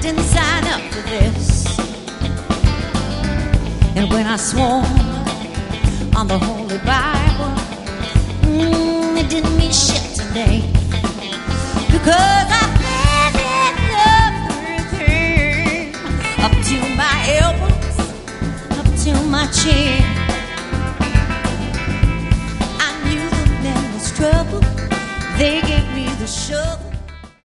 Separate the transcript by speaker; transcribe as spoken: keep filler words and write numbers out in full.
Speaker 1: didn't sign up for this. And when I swore on the Holy Bible, mm, it didn't mean shit today, because I had everything up to my elbows, up to my chin. I knew the man was trouble. They gave me the shovel.